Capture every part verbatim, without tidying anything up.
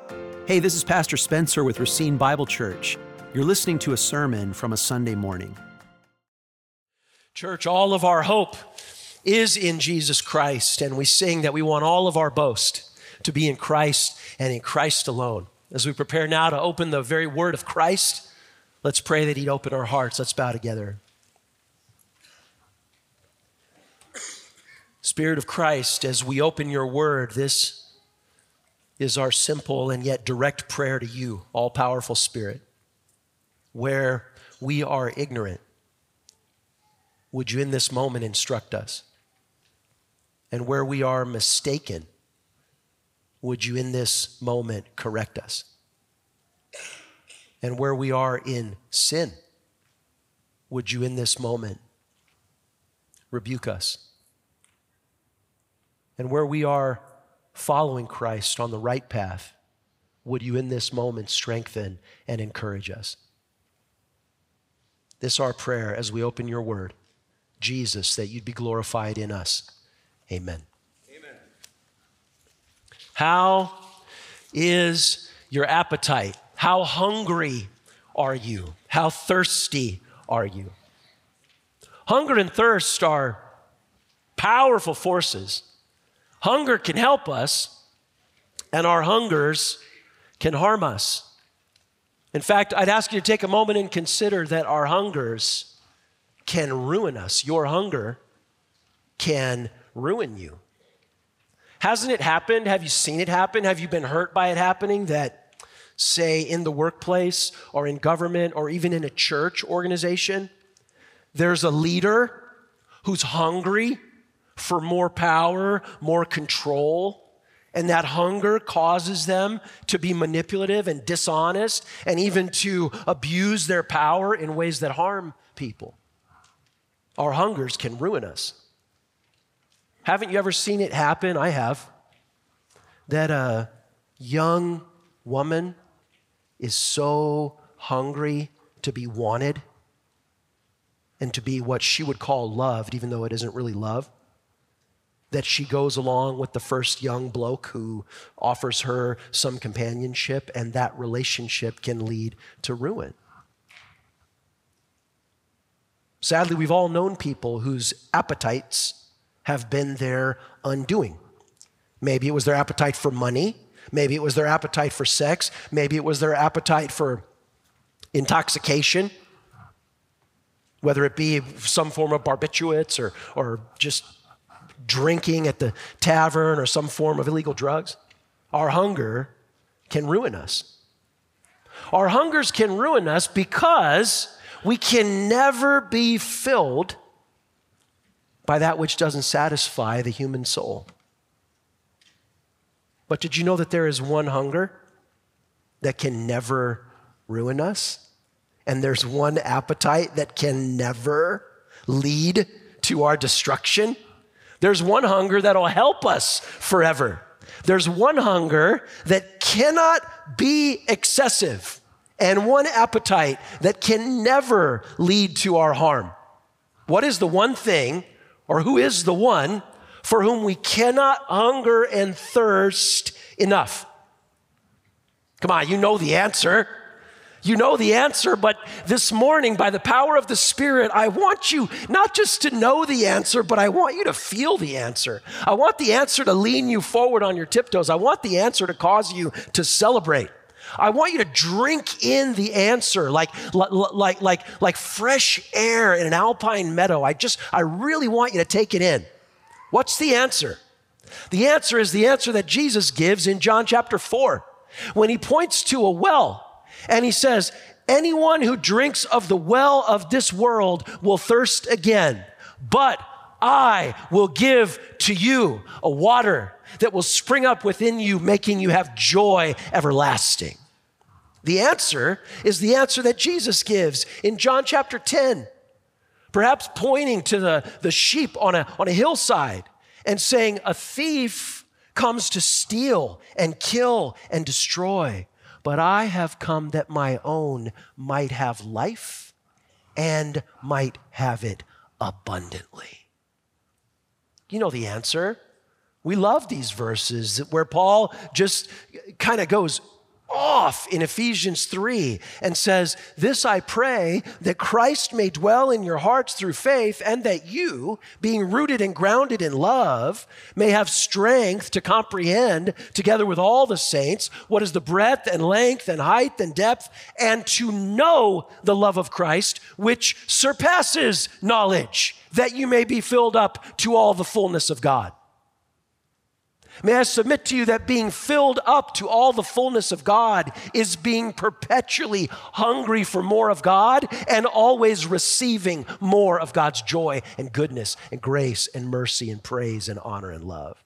Hey, this is Pastor Spencer with Racine Bible Church. You're listening to a sermon from a Sunday morning. Church, all of our hope is in Jesus Christ, and we sing that we want all of our boast to be in Christ and in Christ alone. As we prepare now to open the very word of Christ, let's pray that He'd open our hearts. Let's bow together. Spirit of Christ, as we open your word, this is our simple and yet direct prayer to you, all-powerful Spirit. Where we are ignorant, would you in this moment instruct us? And where we are mistaken, would you in this moment correct us? And where we are in sin, would you in this moment rebuke us? And where we are following Christ on the right path, would you in this moment strengthen and encourage us? This is our prayer as we open your word. Jesus, that you'd be glorified in us. Amen. Amen. How is your appetite? How hungry are you? How thirsty are you? Hunger and thirst are powerful forces. Hunger can help us, and our hungers can harm us. In fact, I'd ask you to take a moment and consider that our hungers can ruin us. Your hunger can ruin you. Hasn't it happened? Have you seen it happen? Have you been hurt by it happening that, say, in the workplace or in government or even in a church organization, there's a leader who's hungry for more power, more control, and that hunger causes them to be manipulative and dishonest and even to abuse their power in ways that harm people. Our hungers can ruin us. Haven't you ever seen it happen? I have. That a young woman is so hungry to be wanted and to be what she would call loved, even though it isn't really love, that she goes along with the first young bloke who offers her some companionship, and that relationship can lead to ruin. Sadly, we've all known people whose appetites have been their undoing. Maybe it was their appetite for money. Maybe it was their appetite for sex. Maybe it was their appetite for intoxication, whether it be some form of barbiturates or, or just drinking at the tavern or some form of illegal drugs. Our hunger can ruin us. Our hungers can ruin us because we can never be filled by that which doesn't satisfy the human soul. But did you know that there is one hunger that can never ruin us? And there's one appetite that can never lead to our destruction? There's one hunger that'll help us forever. There's one hunger that cannot be excessive, and one appetite that can never lead to our harm. What is the one thing, or who is the one for whom we cannot hunger and thirst enough? Come on, you know the answer. You know the answer, but this morning, by the power of the Spirit, I want you not just to know the answer, but I want you to feel the answer. I want the answer to lean you forward on your tiptoes. I want the answer to cause you to celebrate. I want you to drink in the answer like, like, like, like fresh air in an alpine meadow. I just, I really want you to take it in. What's the answer? The answer is the answer that Jesus gives in John chapter four, when he points to a well. And he says, anyone who drinks of the well of this world will thirst again, but I will give to you a water that will spring up within you, making you have joy everlasting. The answer is the answer that Jesus gives in John chapter ten, perhaps pointing to the, the sheep on a, on a hillside and saying, a thief comes to steal and kill and destroy. But I have come that my own might have life and might have it abundantly. You know the answer. We love these verses where Paul just kind of goes off in Ephesians three and says, "This I pray, that Christ may dwell in your hearts through faith, and that you, being rooted and grounded in love, may have strength to comprehend, together with all the saints, what is the breadth and length and height and depth, and to know the love of Christ, which surpasses knowledge, that you may be filled up to all the fullness of God." May I submit to you that being filled up to all the fullness of God is being perpetually hungry for more of God and always receiving more of God's joy and goodness and grace and mercy and praise and honor and love.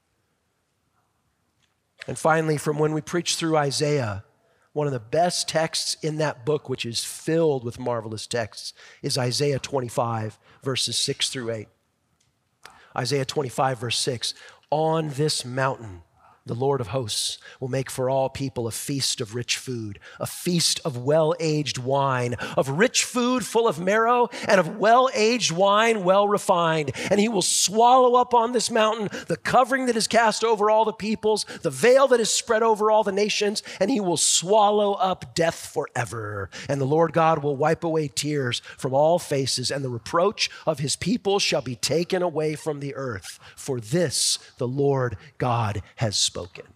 And finally, from when we preach through Isaiah, one of the best texts in that book, which is filled with marvelous texts, is Isaiah twenty-five, verses six through eight. Isaiah twenty-five, verse six. "On this mountain, the Lord of hosts will make for all people a feast of rich food, a feast of well-aged wine, of rich food full of marrow, and of well-aged wine well refined. And he will swallow up on this mountain the covering that is cast over all the peoples, the veil that is spread over all the nations, and he will swallow up death forever. And the Lord God will wipe away tears from all faces, and the reproach of his people shall be taken away from the earth. For this the Lord God has spoken." Spoken.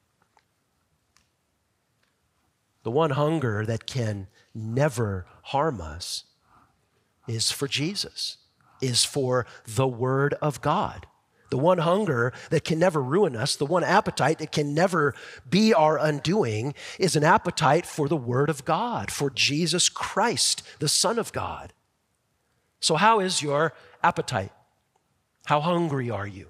The one hunger that can never harm us is for Jesus, is for the Word of God. The one hunger that can never ruin us, the one appetite that can never be our undoing, is an appetite for the Word of God, for Jesus Christ, the Son of God. So how is your appetite? How hungry are you?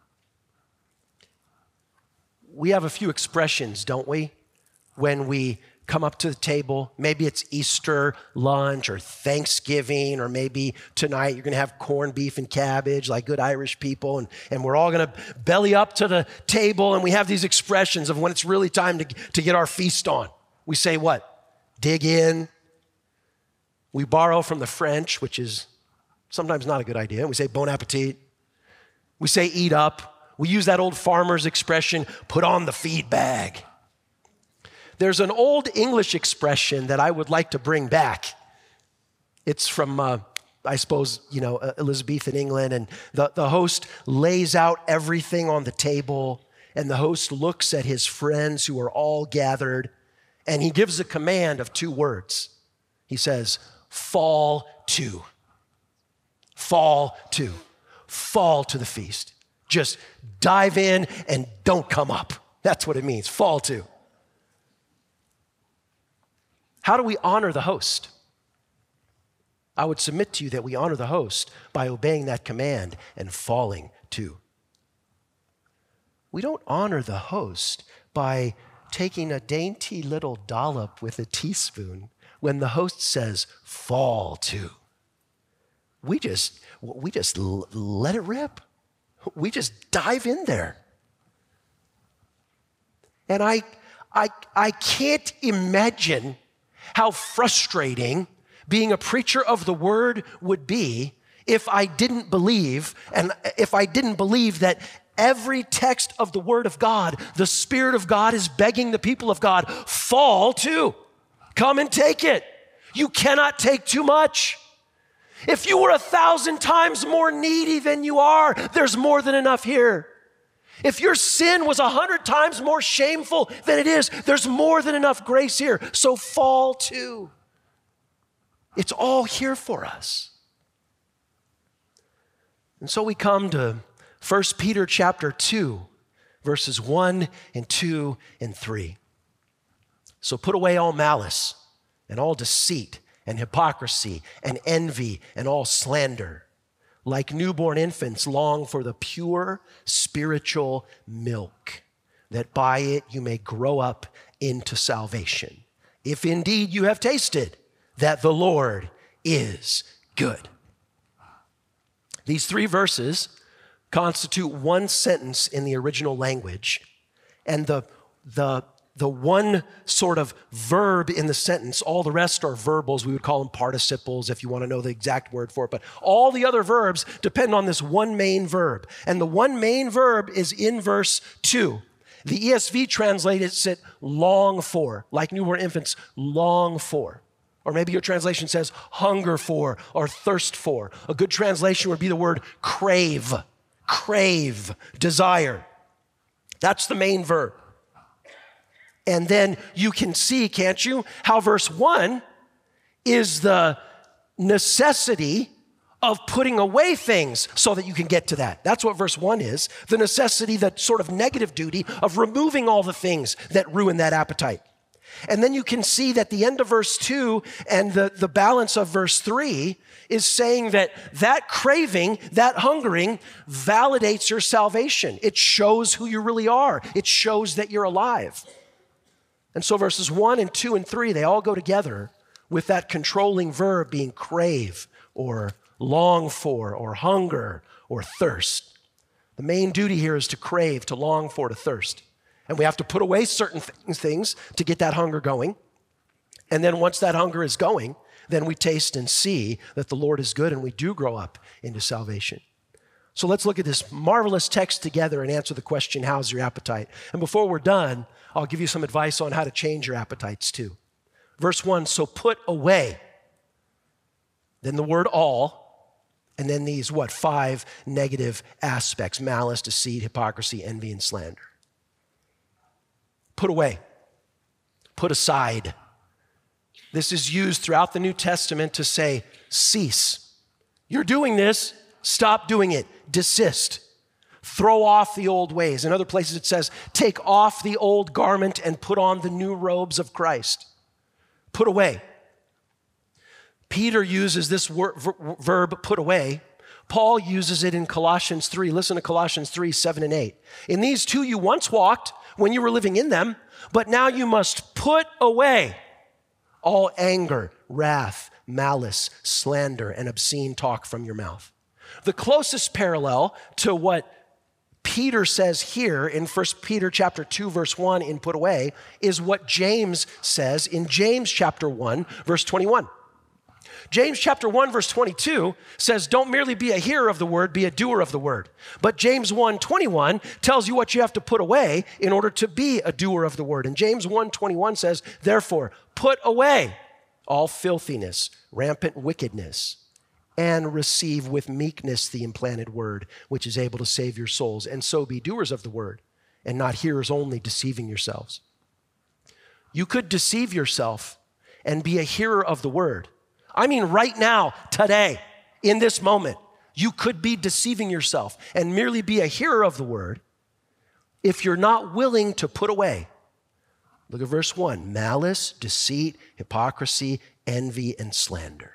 We have a few expressions, don't we, when we come up to the table. Maybe it's Easter lunch or Thanksgiving, or maybe tonight you're going to have corned beef and cabbage like good Irish people, and, and we're all going to belly up to the table, and we have these expressions of when it's really time to, to get our feast on. We say what? Dig in. We borrow from the French, which is sometimes not a good idea. We say bon appetit. We say eat up. We use that old farmer's expression, put on the feed bag. There's an old English expression that I would like to bring back. It's from, uh, I suppose, you know, Elizabethan England, and the, the host lays out everything on the table, and the host looks at his friends who are all gathered, and he gives a command of two words. He says, fall to. Fall to. Fall to the feast. Just dive in and don't come up. That's what it means, fall to. How do we honor the host? I would submit to you that we honor the host by obeying that command and falling to. We don't honor the host by taking a dainty little dollop with a teaspoon when the host says, fall to. We just, we just l- let it rip. We just dive in there. And I, I, I can't imagine how frustrating being a preacher of the word would be if I didn't believe, and if I didn't believe that every text of the word of God, the Spirit of God is begging the people of God, fall to. Come and take it. You cannot take too much. If you were a thousand times more needy than you are, there's more than enough here. If your sin was a hundred times more shameful than it is, there's more than enough grace here. So fall to. It's all here for us. And so we come to First Peter chapter two, verses one and two and three. So put away all malice and all deceit and hypocrisy and envy and all slander. Like newborn infants, long for the pure spiritual milk, that by it you may grow up into salvation, if indeed you have tasted that the Lord is good. These three verses constitute one sentence in the original language, and the, the The one sort of verb in the sentence, all the rest are verbals. We would call them participles if you want to know the exact word for it. But all the other verbs depend on this one main verb. And the one main verb is in verse two. The E S V translates it long for, like newborn infants long for. Or maybe your translation says hunger for or thirst for. A good translation would be the word crave, crave, desire. That's the main verb. And then you can see, can't you, how verse one is the necessity of putting away things so that you can get to that. That's what verse one is. The necessity, that sort of negative duty of removing all the things that ruin that appetite. And then you can see that the end of verse two and the, the balance of verse three is saying that that craving, that hungering, validates your salvation. It shows who you really are. It shows that you're alive. And so verses one and two and three, they all go together with that controlling verb being crave or long for or hunger or thirst. The main duty here is to crave, to long for, to thirst. And we have to put away certain th- things to get that hunger going. And then once that hunger is going, then we taste and see that the Lord is good and we do grow up into salvation. So let's look at this marvelous text together and answer the question, how's your appetite? And before we're done, I'll give you some advice on how to change your appetites too. Verse one, so put away. Then the word all, and then these, what, five negative aspects: malice, deceit, hypocrisy, envy, and slander. Put away, put aside. This is used throughout the New Testament to say, cease. You're doing this, stop doing it, desist. Throw off the old ways. In other places it says, take off the old garment and put on the new robes of Christ. Put away. Peter uses this wor- ver- verb, put away. Paul uses it in Colossians three. Listen to Colossians three, seven and eight. In these two you once walked when you were living in them, but now you must put away all anger, wrath, malice, slander, and obscene talk from your mouth. The closest parallel to what Peter says here in First Peter chapter two, verse one in put away is what James says in James chapter one, verse twenty-one. James chapter one, verse twenty-two says, don't merely be a hearer of the word, be a doer of the word. But James one twenty-one tells you what you have to put away in order to be a doer of the word. And James one twenty-one says, therefore, put away all filthiness, rampant wickedness, and receive with meekness the implanted word, which is able to save your souls. And so be doers of the word, and not hearers only, deceiving yourselves. You could deceive yourself and be a hearer of the word. I mean, right now, today, in this moment, you could be deceiving yourself and merely be a hearer of the word if you're not willing to put away. Look at verse one, malice, deceit, hypocrisy, envy, and slander.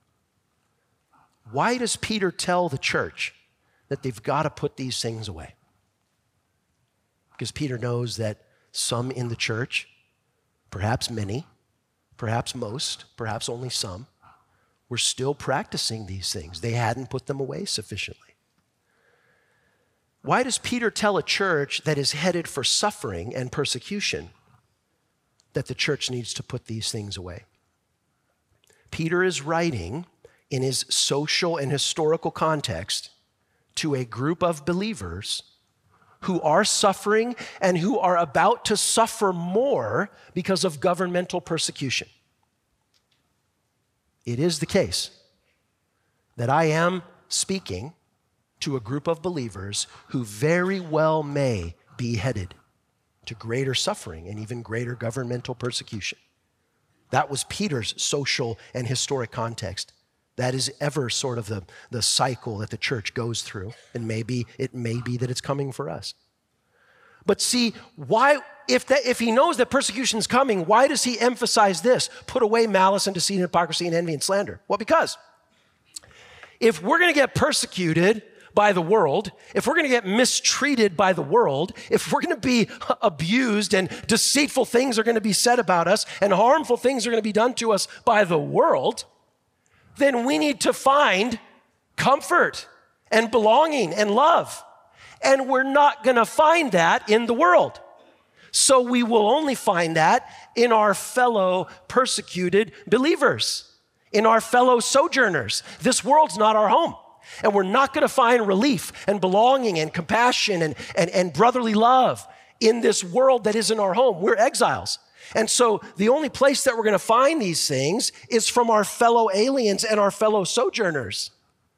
Why does Peter tell the church that they've got to put these things away? Because Peter knows that some in the church, perhaps many, perhaps most, perhaps only some, were still practicing these things. They hadn't put them away sufficiently. Why does Peter tell a church that is headed for suffering and persecution that the church needs to put these things away? Peter is writing in his social and historical context to a group of believers who are suffering and who are about to suffer more because of governmental persecution. It is the case that I am speaking to a group of believers who very well may be headed to greater suffering and even greater governmental persecution. That was Peter's social and historic context. That is ever sort of the, the cycle that the church goes through, and maybe it may be that it's coming for us. But see, why, if that, if he knows that persecution is coming, why does he emphasize this? Put away malice and deceit and hypocrisy and envy and slander. Well, because if we're going to get persecuted by the world, if we're going to get mistreated by the world, if we're going to be abused and deceitful things are going to be said about us and harmful things are going to be done to us by the world, then we need to find comfort and belonging and love. And we're not going to find that in the world. So we will only find that in our fellow persecuted believers, in our fellow sojourners. This world's not our home. And we're not going to find relief and belonging and compassion and, and, and brotherly love in this world that isn't our home. We're exiles. And so the only place that we're going to find these things is from our fellow aliens and our fellow sojourners.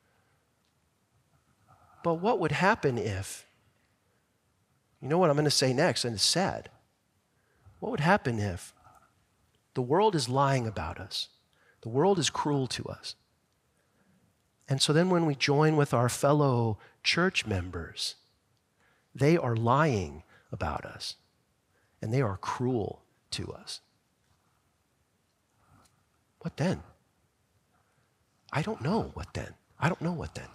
But what would happen if, you know what I'm going to say next, and it's sad. What would happen if the world is lying about us? The world is cruel to us. And so then when we join with our fellow church members, they are lying about us, and they are cruel to us. What then? I don't know what then. I don't know what then.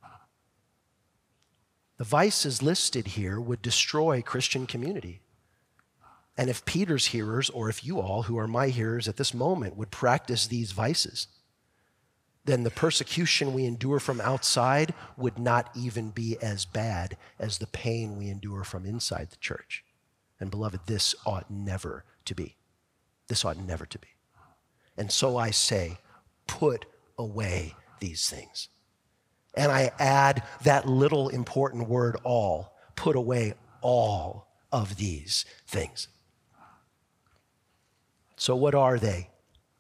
The vices listed here would destroy Christian community. And if Peter's hearers, or if you all who are my hearers at this moment would practice these vices, then the persecution we endure from outside would not even be as bad as the pain we endure from inside the church. And beloved, this ought never to be. This ought never to be. And so I say, put away these things. And I add that little important word, all. Put away all of these things. So what are they?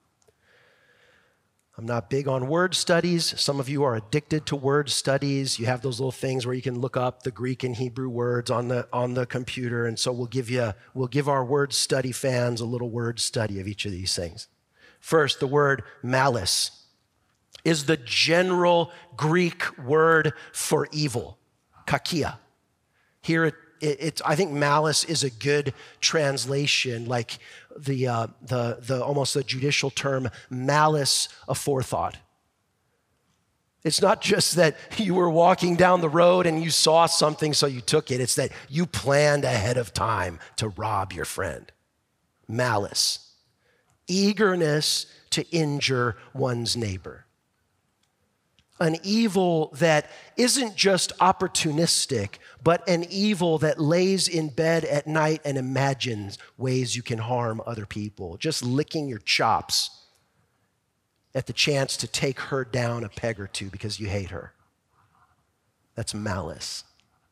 I'm not big on word studies. Some of you are addicted to word studies. You have those little things where you can look up the Greek and Hebrew words on the on the computer. And so we'll give you we'll give our word study fans a little word study of each of these things. First, the word malice is the general Greek word for evil, kakia. Here it, it, it's I think malice is a good translation, like the uh, the the almost the judicial term malice aforethought. It's not just that you were walking down the road and you saw something so you took it. It's that you planned ahead of time to rob your friend. Malice, eagerness to injure one's neighbor. An evil that isn't just opportunistic, but an evil that lays in bed at night and imagines ways you can harm other people, just licking your chops at the chance to take her down a peg or two because you hate her. That's malice.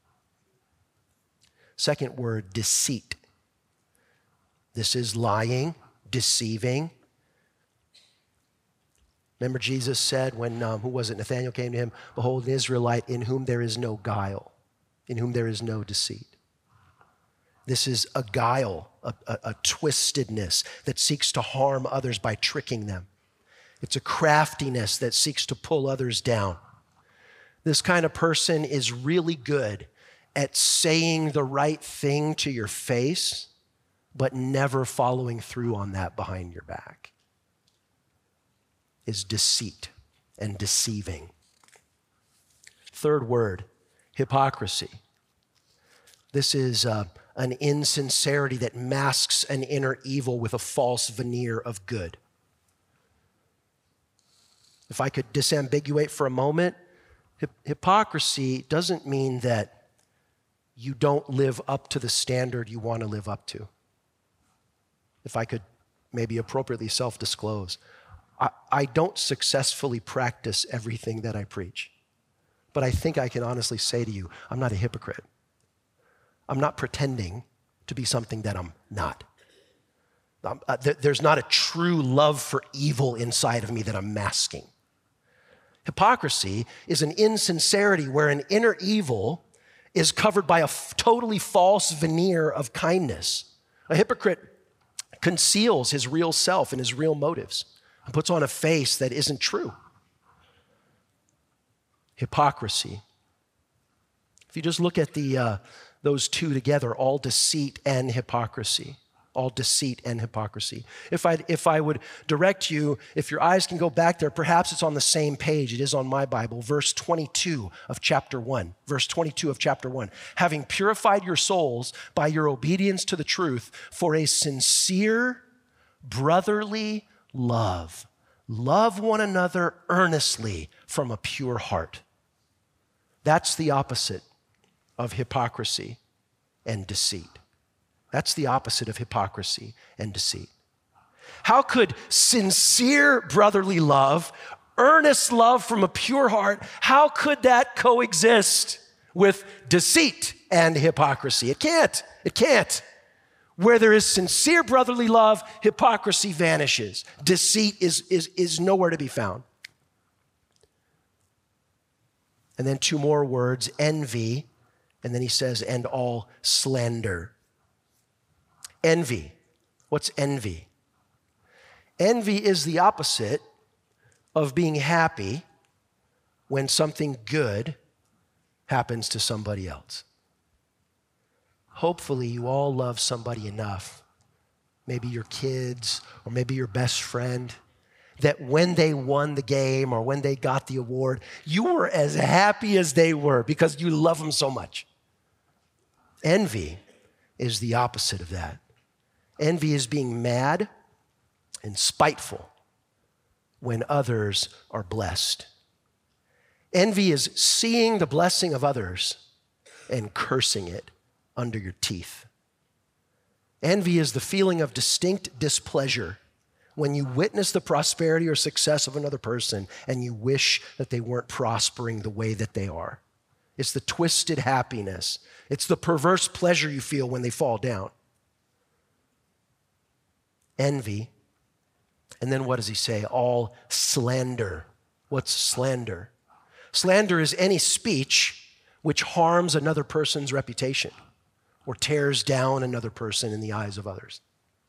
Second word, deceit. This is lying, deceiving. Remember Jesus said when, um, who was it, Nathanael came to him, behold, an Israelite in whom there is no guile, in whom there is no deceit. This is a guile, a, a, a twistedness that seeks to harm others by tricking them. It's a craftiness that seeks to pull others down. This kind of person is really good at saying the right thing to your face, but never following through on that behind your back. Is deceit and deceiving. Third word, hypocrisy. This is uh, an insincerity that masks an inner evil with a false veneer of good. If I could disambiguate for a moment, hip- hypocrisy doesn't mean that you don't live up to the standard you want to live up to. If I could maybe appropriately self-disclose, I, I don't successfully practice everything that I preach. But I think I can honestly say to you, I'm not a hypocrite. I'm not pretending to be something that I'm not. Um, uh, th- there's not a true love for evil inside of me that I'm masking. Hypocrisy is an insincerity where an inner evil is covered by a f- totally false veneer of kindness. A hypocrite conceals his real self and his real motives and puts on a face that isn't true. Hypocrisy. If you just look at the uh, those two together, all deceit and hypocrisy. All deceit and hypocrisy. If I if I would direct you, if your eyes can go back there, perhaps it's on the same page. It is on my Bible, verse twenty-two of chapter one. Verse twenty-two of chapter one. Having purified your souls by your obedience to the truth for a sincere brotherly love. Love one another earnestly from a pure heart. That's the opposite of hypocrisy and deceit. That's the opposite of hypocrisy and deceit. How could sincere brotherly love, earnest love from a pure heart, how could that coexist with deceit and hypocrisy. It can't. It can't. Where there is sincere brotherly love, hypocrisy vanishes. Deceit is, is, is nowhere to be found. And then two more words, envy, and then he says, and all slander. Envy. What's envy? Envy is the opposite of being happy when something good happens to somebody else. Hopefully you all love somebody enough, maybe your kids or maybe your best friend, that when they won the game or when they got the award, you were as happy as they were because you love them so much. Envy is the opposite of that. Envy is being mad and spiteful when others are blessed. Envy is seeing the blessing of others and cursing it under your teeth. Envy is the feeling of distinct displeasure when you witness the prosperity or success of another person and you wish that they weren't prospering the way that they are. It's the twisted happiness. It's the perverse pleasure you feel when they fall down. Envy. And then what does he say? All slander. What's slander? Slander is any speech which harms another person's reputation or tears down another person in the eyes of others.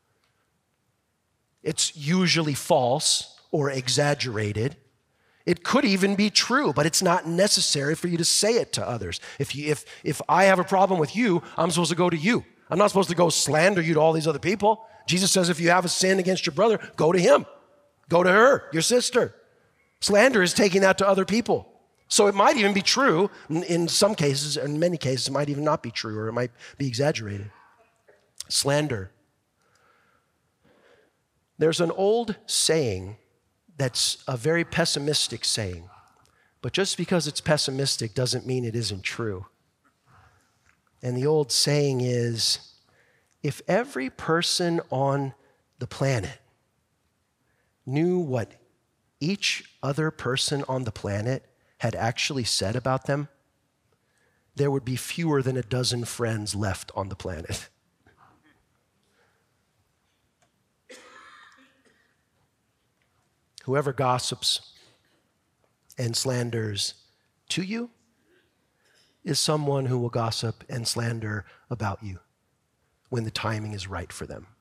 It's usually false or exaggerated. It could even be true, but it's not necessary for you to say it to others. If, you, if, if I have a problem with you, I'm supposed to go to you. I'm not supposed to go slander you to all these other people. Jesus says if you have a sin against your brother, go to him. Go to her, your sister. Slander is taking that to other people. So it might even be true. In some cases, in many cases, it might even not be true, or it might be exaggerated. Slander. There's an old saying that's a very pessimistic saying, but just because it's pessimistic doesn't mean it isn't true. And the old saying is, if every person on the planet knew what each other person on the planet had actually said about them, there would be fewer than a dozen friends left on the planet. Whoever gossips and slanders to you is someone who will gossip and slander about you when the timing is right for them.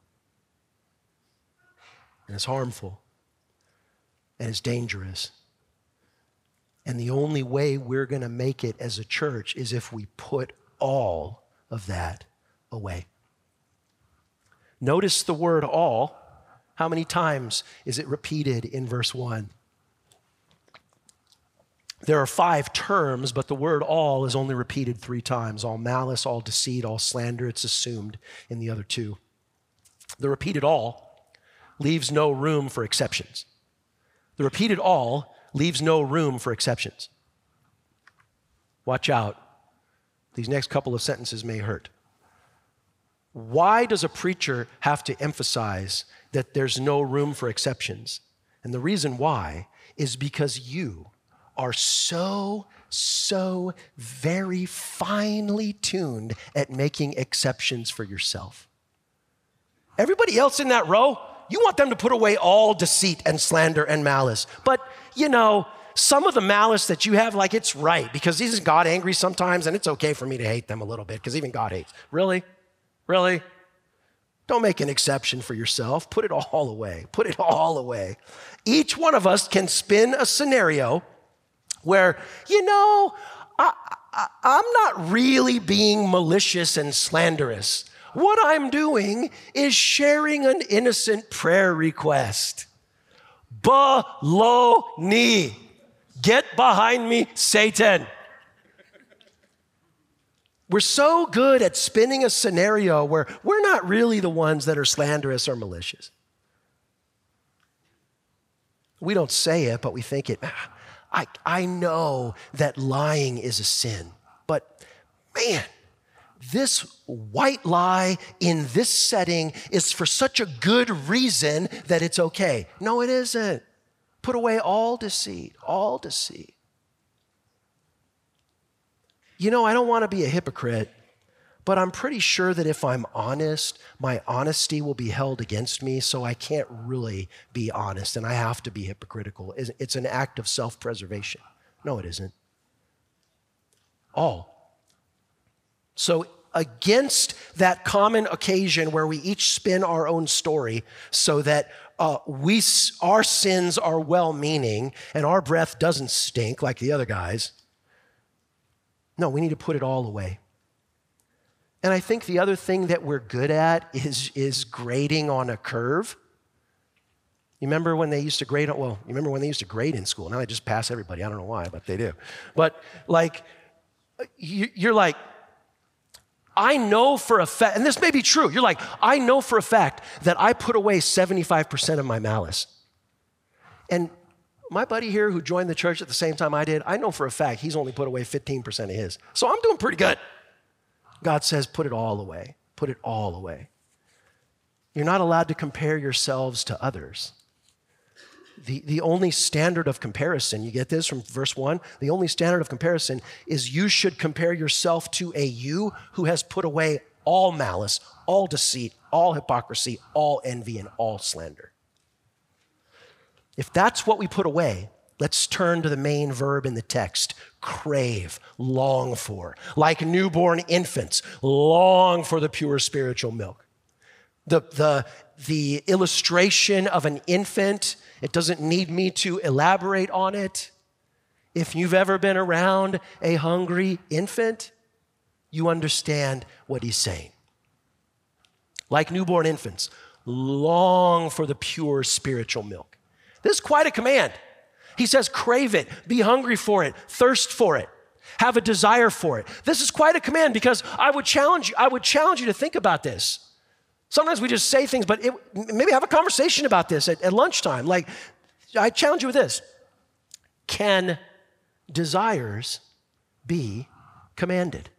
And it's harmful, and it's dangerous. And the only way we're going to make it as a church is if we put all of that away. Notice the word all. How many times is it repeated in verse one? There are five terms, but the word all is only repeated three times. All malice, all deceit, all slander, it's assumed in the other two. The repeated all leaves no room for exceptions. The repeated all leaves no room for exceptions. Watch out. These next couple of sentences may hurt. Why does a preacher have to emphasize that there's no room for exceptions? And the reason why is because you are so, so very finely tuned at making exceptions for yourself. Everybody else in that row, you want them to put away all deceit and slander and malice. But, you know, some of the malice that you have, like, it's right, because isn't God angry sometimes? And it's okay for me to hate them a little bit, because even God hates. Really? Really? Don't make an exception for yourself. Put it all away. Put it all away. Each one of us can spin a scenario where, you know, I, I, I'm not really being malicious and slanderous. What I'm doing is sharing an innocent prayer request. Baloney. Get behind me, Satan. We're so good at spinning a scenario where we're not really the ones that are slanderous or malicious. We don't say it, but we think it. I, I know that lying is a sin, but man, this white lie in this setting is for such a good reason that it's okay. No, it isn't. Put away all deceit, all deceit. You know, I don't want to be a hypocrite, but I'm pretty sure that if I'm honest, my honesty will be held against me, so I can't really be honest, and I have to be hypocritical. It's an act of self-preservation. No, it isn't. All. So against that common occasion where we each spin our own story so that uh, we, our sins are well-meaning and our breath doesn't stink like the other guys, no, we need to put it all away. And I think the other thing that we're good at is, is grading on a curve. You remember when they used to grade, well, you remember when they used to grade in school. Now they just pass everybody. I don't know why, but they do. But like, you, you're like, I know for a fact, and this may be true, you're like, I know for a fact that I put away seventy-five percent of my malice. And my buddy here who joined the church at the same time I did, I know for a fact he's only put away fifteen percent of his. So I'm doing pretty good. God says, put it all away. Put it all away. You're not allowed to compare yourselves to others. The, the only standard of comparison, you get this from verse one, the only standard of comparison is you should compare yourself to a you who has put away all malice, all deceit, all hypocrisy, all envy, and all slander. If that's what we put away, let's turn to the main verb in the text, crave, long for. Like newborn infants, long for the pure spiritual milk. The, the, the illustration of an infant, it doesn't need me to elaborate on it. If you've ever been around a hungry infant, you understand what he's saying. Like newborn infants, long for the pure spiritual milk. This is quite a command. He says, crave it, be hungry for it, thirst for it, have a desire for it. This is quite a command because I would challenge you, I would challenge you to think about this. Sometimes we just say things, but it, maybe have a conversation about this at, at lunchtime. Like, I challenge you with this. Can desires be commanded?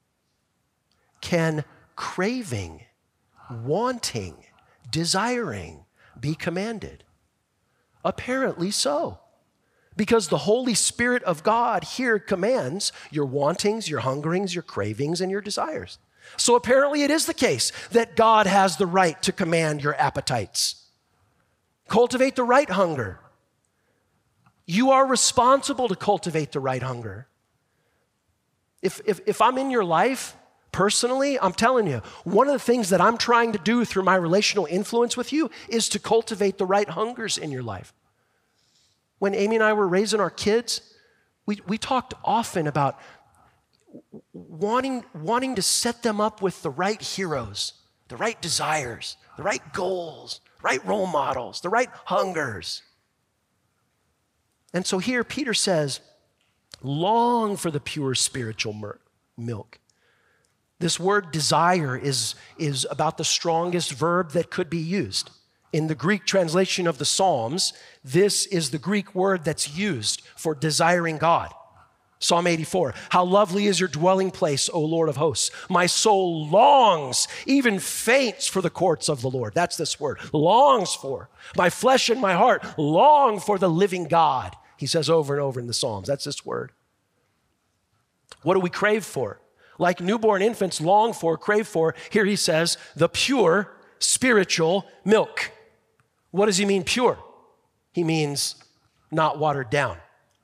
Can craving, wanting, desiring be commanded? Apparently so. Because the Holy Spirit of God here commands your wantings, your hungerings, your cravings, and your desires. So apparently it is the case that God has the right to command your appetites. Cultivate the right hunger. You are responsible to cultivate the right hunger. If, if, if I'm in your life, personally, I'm telling you, one of the things that I'm trying to do through my relational influence with you is to cultivate the right hungers in your life. When Amy and I were raising our kids, we, we talked often about wanting, wanting to set them up with the right heroes, the right desires, the right goals, right role models, the right hungers. And so here Peter says, long for the pure spiritual milk. This word desire is, is about the strongest verb that could be used. In the Greek translation of the Psalms, this is the Greek word that's used for desiring God. Psalm eighty-four, how lovely is your dwelling place, O Lord of hosts. My soul longs, even faints for the courts of the Lord. That's this word, longs for. My flesh and my heart long for the living God. He says over and over in the Psalms, that's this word. What do we crave for? Like newborn infants long for, crave for, here he says, the pure spiritual milk. What does he mean pure? He means not watered down.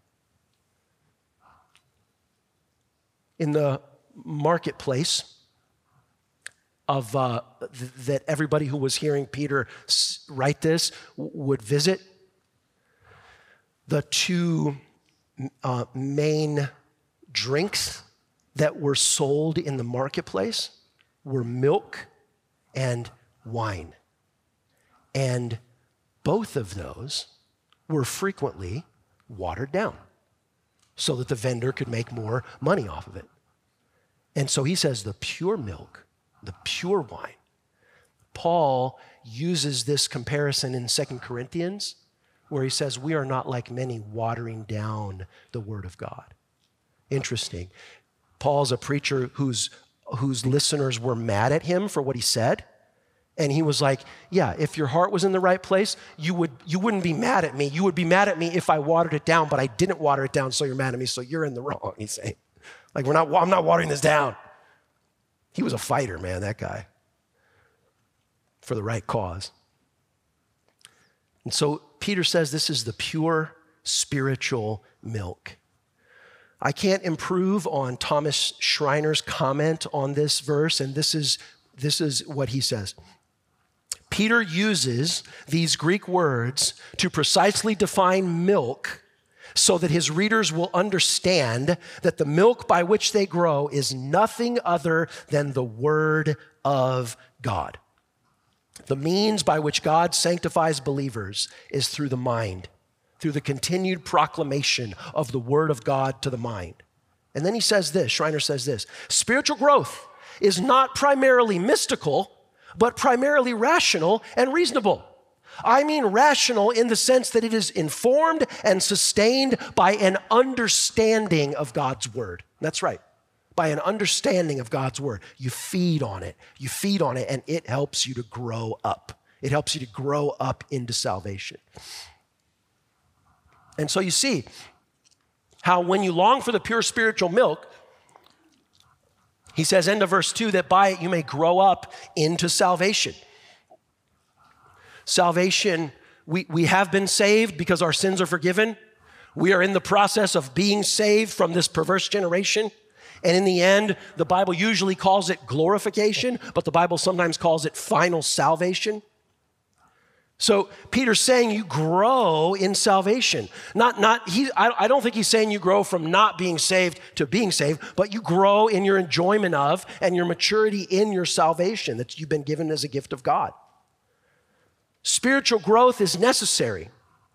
In the marketplace of uh, th- that everybody who was hearing Peter s- write this w- would visit, the two uh, main drinks that were sold in the marketplace were milk and wine. And both of those were frequently watered down so that the vendor could make more money off of it. And so he says the pure milk, the pure wine. Paul uses this comparison in Second Corinthians where he says we are not like many watering down the word of God. Interesting. Paul's a preacher whose, whose listeners were mad at him for what he said. And he was like, yeah, if your heart was in the right place, you, would, you wouldn't be mad at me. You would be mad at me if I watered it down, but I didn't water it down, so you're mad at me, so you're in the wrong, he's saying. Like, we're not, I'm not watering this down. He was a fighter, man, that guy, for the right cause. And so Peter says this is the pure spiritual milk. I can't improve on Thomas Schreiner's comment on this verse, and this is, this is what he says. Peter uses these Greek words to precisely define milk so that his readers will understand that the milk by which they grow is nothing other than the Word of God. The means by which God sanctifies believers is through the mind, through the continued proclamation of the Word of God to the mind. And then he says this, Schreiner says this, spiritual growth is not primarily mystical, but primarily rational and reasonable. I mean rational in the sense that it is informed and sustained by an understanding of God's Word. That's right. By an understanding of God's Word. You feed on it. You feed on it, and it helps you to grow up. It helps you to grow up into salvation. And so you see how when you long for the pure spiritual milk, he says, end of verse two, that by it you may grow up into salvation. Salvation, we, we have been saved because our sins are forgiven. We are in the process of being saved from this perverse generation. And in the end, the Bible usually calls it glorification, but the Bible sometimes calls it final salvation. So Peter's saying you grow in salvation. Not, not, he, I, I don't think he's saying you grow from not being saved to being saved, but you grow in your enjoyment of and your maturity in your salvation that you've been given as a gift of God. Spiritual growth is necessary,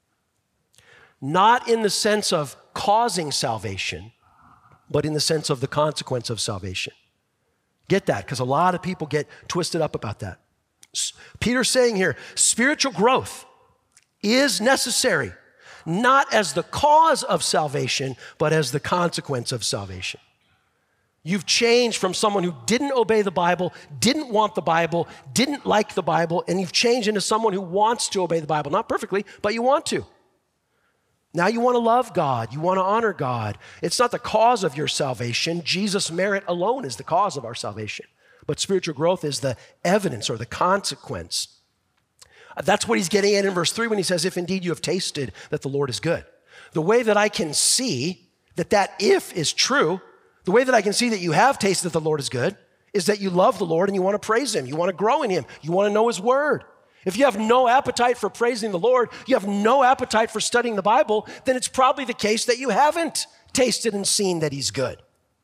not in the sense of causing salvation, but in the sense of the consequence of salvation. Get that, because a lot of people get twisted up about that. Peter's saying here, spiritual growth is necessary, not as the cause of salvation, but as the consequence of salvation. You've changed from someone who didn't obey the Bible, didn't want the Bible, didn't like the Bible, and you've changed into someone who wants to obey the Bible. Not perfectly, but you want to. Now you want to love God. You want to honor God. It's not the cause of your salvation. Jesus' merit alone is the cause of our salvation. But spiritual growth is the evidence or the consequence. That's what he's getting at in verse three when he says, if indeed you have tasted that the Lord is good. The way that I can see that that if is true, the way that I can see that you have tasted that the Lord is good is that you love the Lord and you want to praise him. You want to grow in him. You want to know his word. If you have no appetite for praising the Lord, you have no appetite for studying the Bible, then it's probably the case that you haven't tasted and seen that he's good.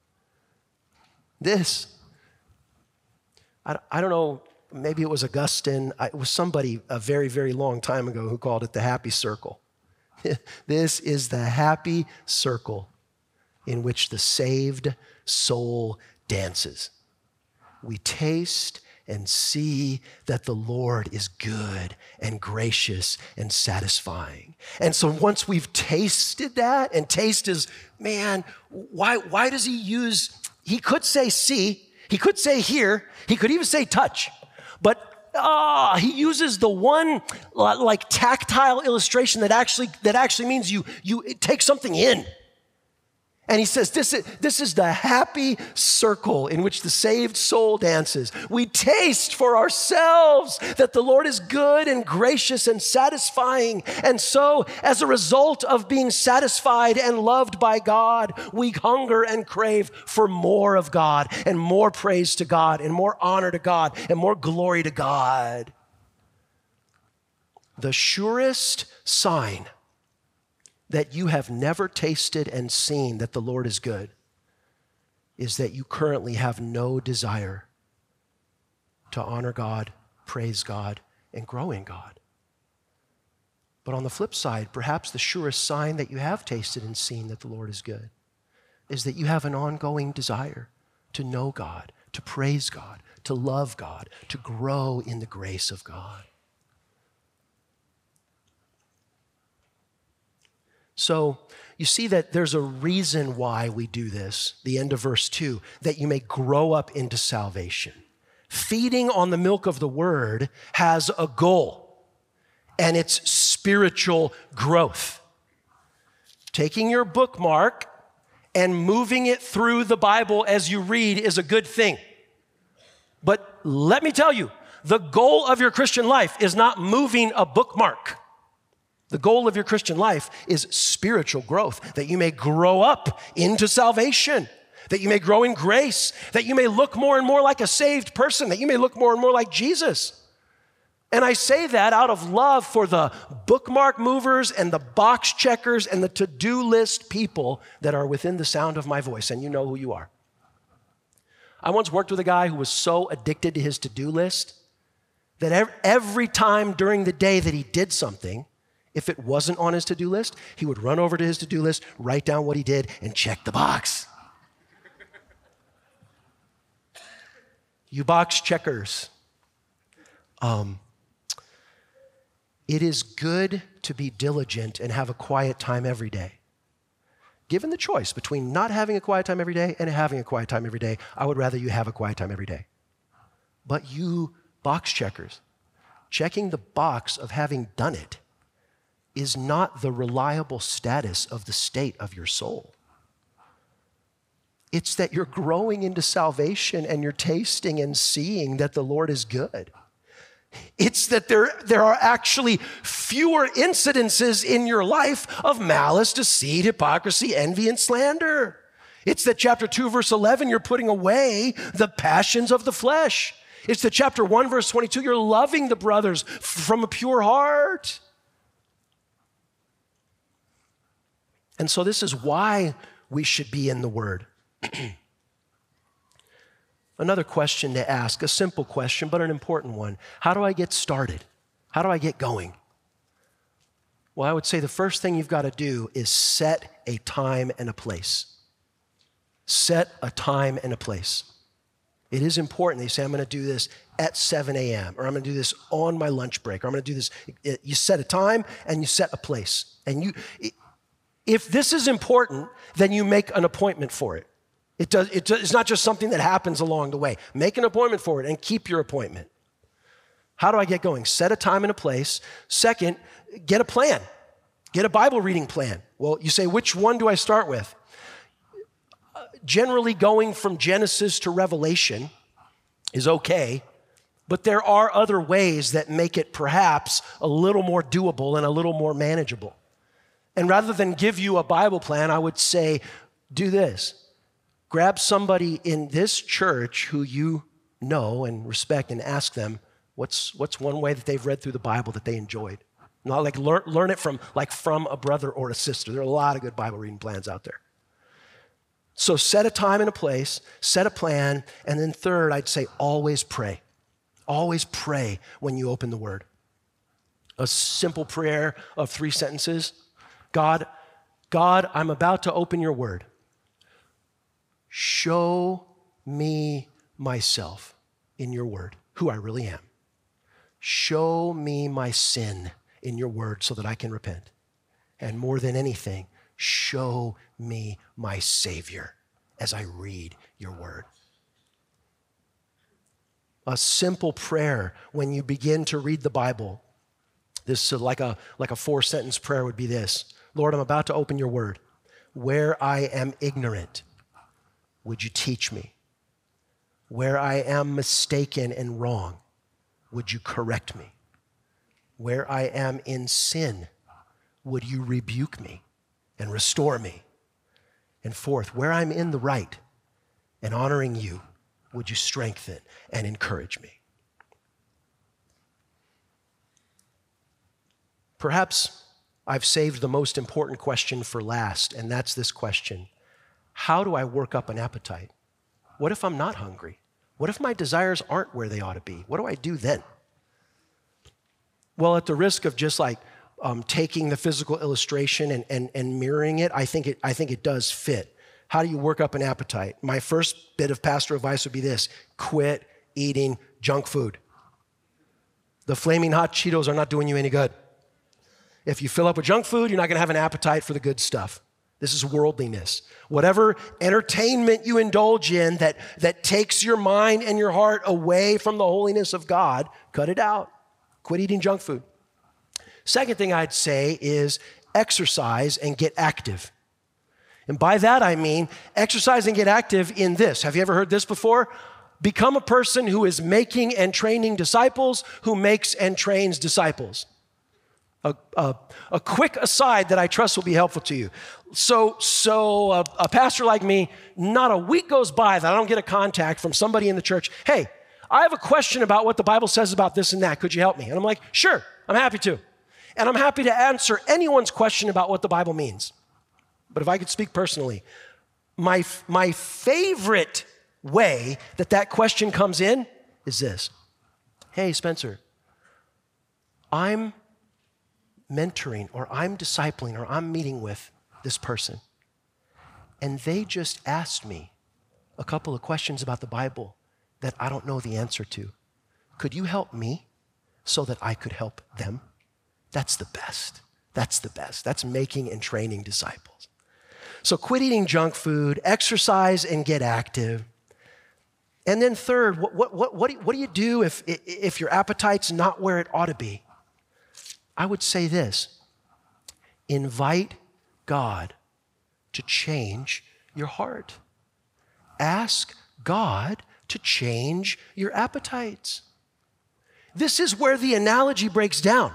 This, I, I don't know, maybe it was Augustine, it was somebody a very, very long time ago who called it the happy circle. This is the happy circle in which the saved soul dances. We taste and see that the Lord is good and gracious and satisfying. And so once we've tasted that, and taste is, man, why, why does he use, he could say see, he could say hear, he could even say touch, but ah, oh, he uses the one like tactile illustration that actually, that actually means you, you take something in. And he says, this is, this is the happy circle in which the saved soul dances. We taste for ourselves that the Lord is good and gracious and satisfying. And so, as a result of being satisfied and loved by God, we hunger and crave for more of God and more praise to God and more honor to God and more glory to God. The surest sign that you have never tasted and seen that the Lord is good is that you currently have no desire to honor God, praise God, and grow in God. But on the flip side, perhaps the surest sign that you have tasted and seen that the Lord is good is that you have an ongoing desire to know God, to praise God, to love God, to grow in the grace of God. So you see that there's a reason why we do this, the end of verse two, that you may grow up into salvation. Feeding on the milk of the word has a goal, and it's spiritual growth. Taking your bookmark and moving it through the Bible as you read is a good thing. But let me tell you, the goal of your Christian life is not moving a bookmark. The goal of your Christian life is spiritual growth, that you may grow up into salvation, that you may grow in grace, that you may look more and more like a saved person, that you may look more and more like Jesus. And I say that out of love for the bookmark movers and the box checkers and the to-do list people that are within the sound of my voice, and you know who you are. I once worked with a guy who was so addicted to his to-do list that every time during the day that he did something, if it wasn't on his to-do list, he would run over to his to-do list, write down what he did, and check the box. You box checkers. Um, it is good to be diligent and have a quiet time every day. Given the choice between not having a quiet time every day and having a quiet time every day, I would rather you have a quiet time every day. But you box checkers, checking the box of having done it is not the reliable status of the state of your soul. It's that you're growing into salvation and you're tasting and seeing that the Lord is good. It's that there, there are actually fewer incidences in your life of malice, deceit, hypocrisy, envy, and slander. It's that chapter two, verse eleven, you're putting away the passions of the flesh. It's that chapter one, verse twenty-two, you're loving the brothers from a pure heart. And so this is why we should be in the Word. Another question to ask, a simple question, but an important one. How do I get started? How do I get going? Well, I would say the first thing you've got to do is set a time and a place. Set a time and a place. It is important that you say, I'm going to do this at seven a.m., or I'm going to do this on my lunch break, or I'm going to do this. You set a time and you set a place. And you, if this is important, then you make an appointment for it. It does, it does, it's not just something that happens along the way. Make an appointment for it and keep your appointment. How do I get going? Set a time and a place. Second, get a plan. Get a Bible reading plan. Well, you say, which one do I start with? Uh, generally going from Genesis to Revelation is okay, but there are other ways that make it perhaps a little more doable and a little more manageable. And rather than give you a Bible plan, I would say, do this. Grab somebody in this church who you know and respect and ask them, what's, what's one way that they've read through the Bible that they enjoyed? Not like learn, learn it from, like from a brother or a sister. There are a lot of good Bible reading plans out there. So set a time and a place, set a plan, and then third, I'd say always pray. Always pray when you open the Word. A simple prayer of three sentences. God, God, I'm about to open your Word. Show me myself in your Word, who I really am. Show me my sin in your Word so that I can repent. And more than anything, show me my Savior as I read your Word. A simple prayer when you begin to read the Bible, this is like a, like a four-sentence prayer would be this. Lord, I'm about to open your Word. Where I am ignorant, would you teach me? Where I am mistaken and wrong, would you correct me? Where I am in sin, would you rebuke me and restore me? And fourth, where I'm in the right and honoring you, would you strengthen and encourage me? Perhaps I've saved the most important question for last, and that's this question. How do I work up an appetite? What if I'm not hungry? What if my desires aren't where they ought to be? What do I do then? Well, at the risk of just like um, taking the physical illustration and, and, and mirroring it, I think it, I think it does fit. How do you work up an appetite? My first bit of pastor advice would be this: quit eating junk food. The flaming hot Cheetos are not doing you any good. If you fill up with junk food, you're not going to have an appetite for the good stuff. This is worldliness. Whatever entertainment you indulge in that, that takes your mind and your heart away from the holiness of God, cut it out. Quit eating junk food. Second thing I'd say is exercise and get active. And by that I mean exercise and get active in this. Have you ever heard this before? become a person who is making and training disciples, who makes and trains disciples. A, a, a quick aside that I trust will be helpful to you. So, so a, a pastor like me, not a week goes by that I don't get a contact from somebody in the church. Hey, I have a question about what the Bible says about this and that. Could you help me? And I'm like, sure, I'm happy to. And I'm happy to answer anyone's question about what the Bible means. But if I could speak personally, my, my favorite way that that question comes in is this. Hey, Spencer, I'm mentoring or I'm discipling or I'm meeting with this person, and they just asked me a couple of questions about the Bible that I don't know the answer to. Could you help me so that I could help them? That's the best. That's the best. That's making and training disciples. So quit eating junk food, exercise and get active. And then third, what, what, what, what, do, you, what do you do if, if your appetite's not where it ought to be? I would say this, invite God to change your heart. Ask God to change your appetites. This is where the analogy breaks down.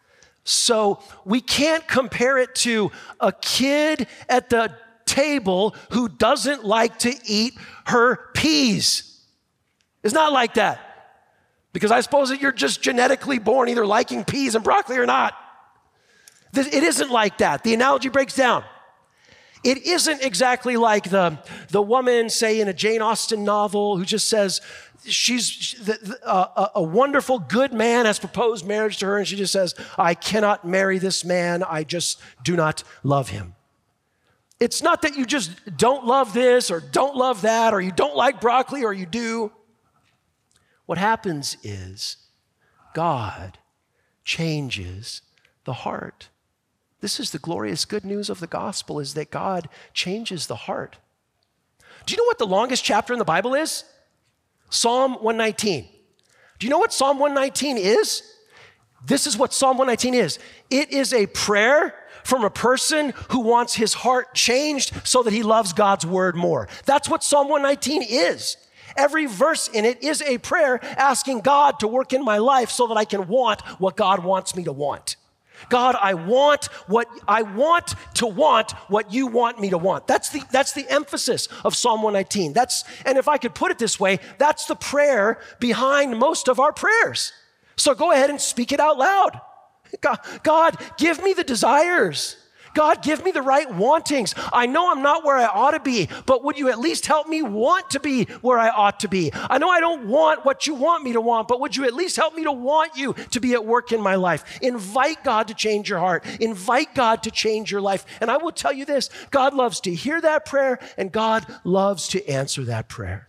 So we can't compare it to a kid at the table who doesn't like to eat her peas. It's not like that. Because I suppose that you're just genetically born either liking peas and broccoli or not. It isn't like that. The analogy breaks down. It isn't exactly like the, the woman, say, in a Jane Austen novel who just says she's uh, a wonderful, good man has proposed marriage to her, and she just says, I cannot marry this man. I just do not love him. It's not that you just don't love this or don't love that or you don't like broccoli or you do. What happens is God changes the heart. This is the glorious good news of the gospel, is that God changes the heart. Do you know what the longest chapter in the Bible is? Psalm one nineteen. Do you know what Psalm one nineteen is? This is what Psalm one nineteen is. It is a prayer from a person who wants his heart changed so that he loves God's word more. That's what Psalm one nineteen is. Every verse in it is a prayer asking God to work in my life so that I can want what God wants me to want. God, I want what I want to want what you want me to want. That's the, that's the emphasis of Psalm one nineteen. That's, and if I could put it this way, that's the prayer behind most of our prayers. So go ahead and speak it out loud. God, God, give me the desires. God, give me the right wantings. I know I'm not where I ought to be, but would you at least help me want to be where I ought to be? I know I don't want what you want me to want, but would you at least help me to want you to be at work in my life? Invite God to change your heart. Invite God to change your life. And I will tell you this, God loves to hear that prayer, and God loves to answer that prayer.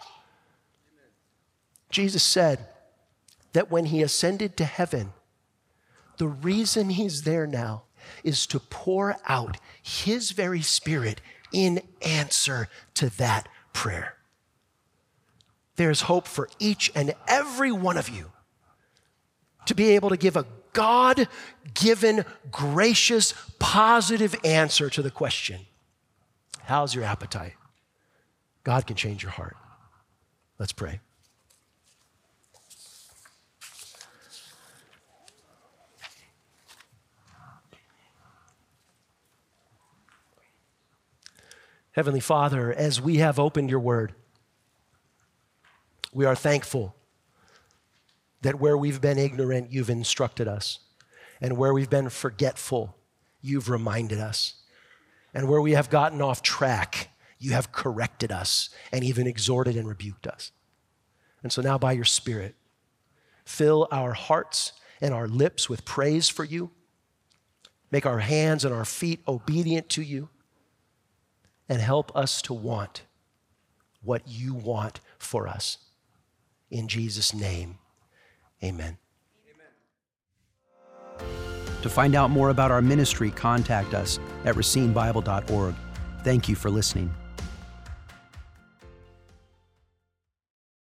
Jesus said that when he ascended to heaven, the reason he's there now is to pour out his very Spirit in answer to that prayer. There's hope for each and every one of you to be able to give a God-given, gracious, positive answer to the question, how's your appetite? God can change your heart. Let's pray. Heavenly Father, as we have opened your word, we are thankful that where we've been ignorant, you've instructed us. And where we've been forgetful, you've reminded us. And where we have gotten off track, you have corrected us and even exhorted and rebuked us. And so now by your Spirit, fill our hearts and our lips with praise for you. Make our hands and our feet obedient to you. And help us to want what you want for us. In Jesus' name, amen. Amen. To find out more about our ministry, contact us at racine bible dot org. Thank you for listening.